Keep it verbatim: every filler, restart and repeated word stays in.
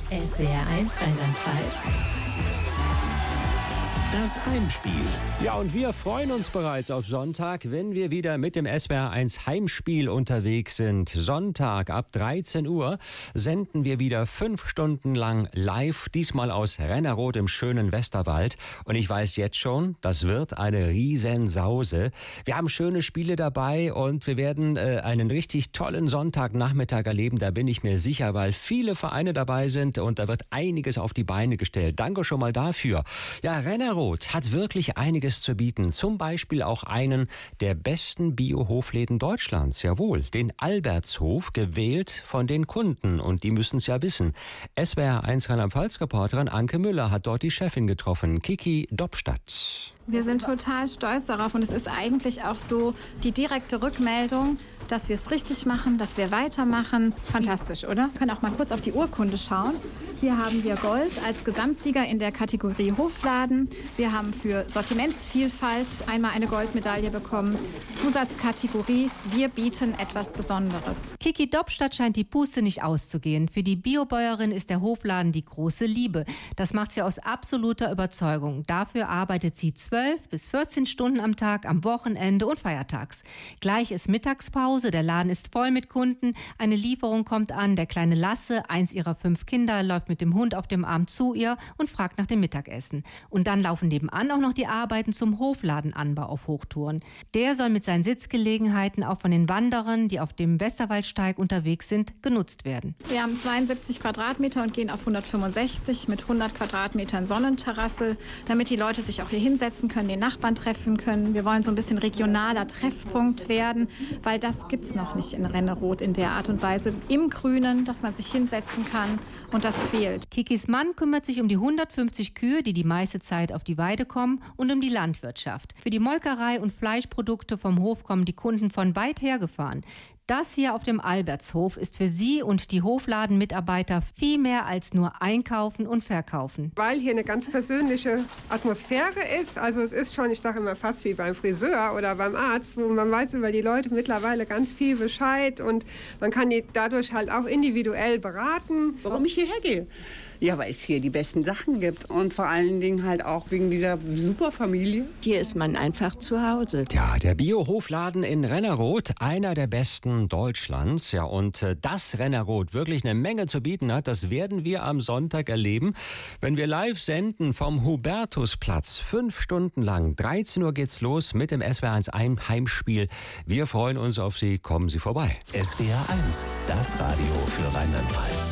S W R eins Rheinland-Pfalz. Das Heimspiel. Ja, und wir freuen uns bereits auf Sonntag, wenn wir wieder mit dem S W R eins Heimspiel unterwegs sind. Sonntag ab dreizehn Uhr senden wir wieder fünf Stunden lang live, diesmal aus Rennerod im schönen Westerwald. Und ich weiß jetzt schon, das wird eine Riesensause. Wir haben schöne Spiele dabei und wir werden äh, einen richtig tollen Sonntagnachmittag erleben. Da bin ich mir sicher, weil viele Vereine dabei sind und da wird einiges auf die Beine gestellt. Danke schon mal dafür. Ja, Rennerod hat wirklich einiges zu bieten. Zum Beispiel auch einen der besten Bio-Hofläden Deutschlands. Jawohl, den Albertshof, gewählt von den Kunden. Und die müssen es ja wissen. S W R eins Rheinland-Pfalz-Reporterin Anke Müller hat dort die Chefin getroffen, Kiki Dobstadt. Wir sind total stolz darauf und es ist eigentlich auch so die direkte Rückmeldung, dass wir es richtig machen, dass wir weitermachen. Fantastisch, oder? Wir können auch mal kurz auf die Urkunde schauen. Hier haben wir Gold als Gesamtsieger in der Kategorie Hofladen. Wir haben für Sortimentsvielfalt einmal eine Goldmedaille bekommen. Zusatzkategorie, wir bieten etwas Besonderes. Kiki Dobstadt scheint die Puste nicht auszugehen. Für die Biobäuerin ist der Hofladen die große Liebe. Das macht sie aus absoluter Überzeugung. Dafür arbeitet sie zwölf bis vierzehn Stunden am Tag, am Wochenende und feiertags. Gleich ist Mittagspause, der Laden ist voll mit Kunden, eine Lieferung kommt an, der kleine Lasse, eins ihrer fünf Kinder, läuft mit dem Hund auf dem Arm zu ihr und fragt nach dem Mittagessen. Und dann laufen nebenan auch noch die Arbeiten zum Hofladenanbau auf Hochtouren. Der soll mit seinen Sitzgelegenheiten auch von den Wanderern, die auf dem Westerwaldsteig unterwegs sind, genutzt werden. Wir haben zweiundsiebzig Quadratmeter und gehen auf hundertfünfundsechzig mit hundert Quadratmetern Sonnenterrasse, damit die Leute sich auch hier hinsetzen können, den Nachbarn treffen können. Wir wollen so ein bisschen regionaler Treffpunkt werden, weil das gibt es noch nicht in Rennerod in der Art und Weise. Im Grünen, dass man sich hinsetzen kann und das fehlt. Kikis Mann kümmert sich um die hundertfünfzig Kühe, die die meiste Zeit auf die Weide kommen, und um die Landwirtschaft. Für die Molkerei und Fleischprodukte vom Hof kommen die Kunden von weit her gefahren. Das hier auf dem Albertshof ist für Sie und die Hofladenmitarbeiter viel mehr als nur einkaufen und verkaufen. Weil hier eine ganz persönliche Atmosphäre ist. Also es ist schon, ich sage immer, fast wie beim Friseur oder beim Arzt, wo man weiß über die Leute mittlerweile ganz viel Bescheid und man kann die dadurch halt auch individuell beraten. Warum ich hierher gehe? Ja, weil es hier die besten Sachen gibt und vor allen Dingen halt auch wegen dieser Superfamilie. Hier ist man einfach zu Hause. Ja, der Bio-Hofladen in Rennerod, einer der besten Deutschlands. Ja, und äh, dass Rennerod wirklich eine Menge zu bieten hat, das werden wir am Sonntag erleben, wenn wir live senden vom Hubertusplatz. Fünf Stunden lang, dreizehn Uhr geht's los mit dem S W R eins Heimspiel. Wir freuen uns auf Sie, kommen Sie vorbei. S W R eins, das Radio für Rheinland-Pfalz.